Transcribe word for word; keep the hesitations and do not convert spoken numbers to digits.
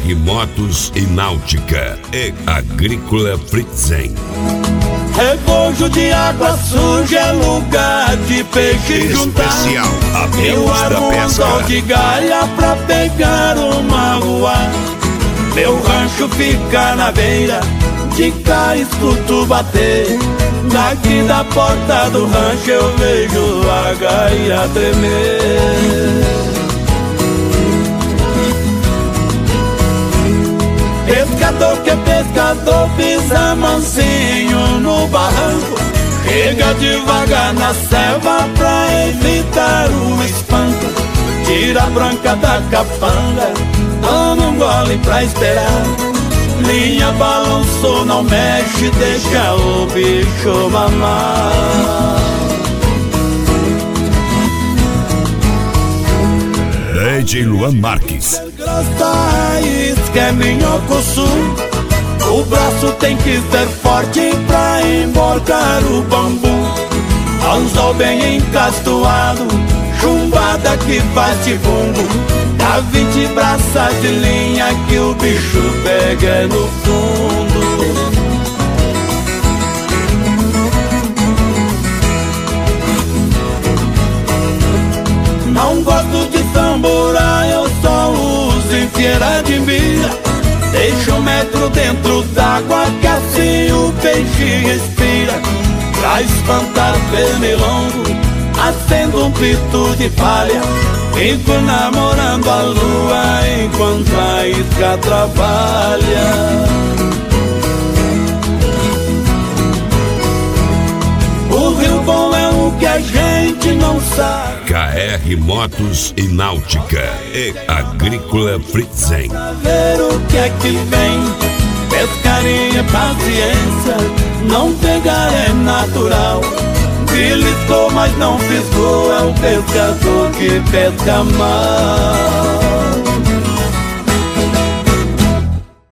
R Motos e Náutica e Agrícola Fritzen. Rebojo de água suja é lugar de peixe juntar. Especial, Eu amigos da armo um pesca. anzol de galha pra pegar uma rua. Meu rancho fica na beira de cá, escuto bater. Daqui da porta do rancho eu vejo a gaia tremer. Pescador que é pescador pisa mansinho no barranco. Chega devagar na selva pra evitar o espanto. Tira a branca da capanga, toma um gole pra esperar. Linha balançou, não mexe, deixa o bicho mamar. D J Luan Marques. Grossa raiz que é minhoco-sul. O braço tem que ser forte pra emborcar o bambu. Anzol bem encastoado, chumbada que faz chibungo. Dá vinte braças de linha que o bicho pega no fundo. Não gosto de tamborar, eu só uso em fieira de mira. Deixa um metro dentro d'água que assim o peixe respira. Pra espantar pernilongo, acendo um pito de palha. Fico namorando a lua enquanto a isca trabalha. O rio bom é o que a gente não sabe. K R Motos e Náutica e Agrícola Fritzen. Pra ver o que é que vem, pescaria, paciência. Não pegar é natural. Beliscou, mas não fisgou. É o pescador que pesca mal.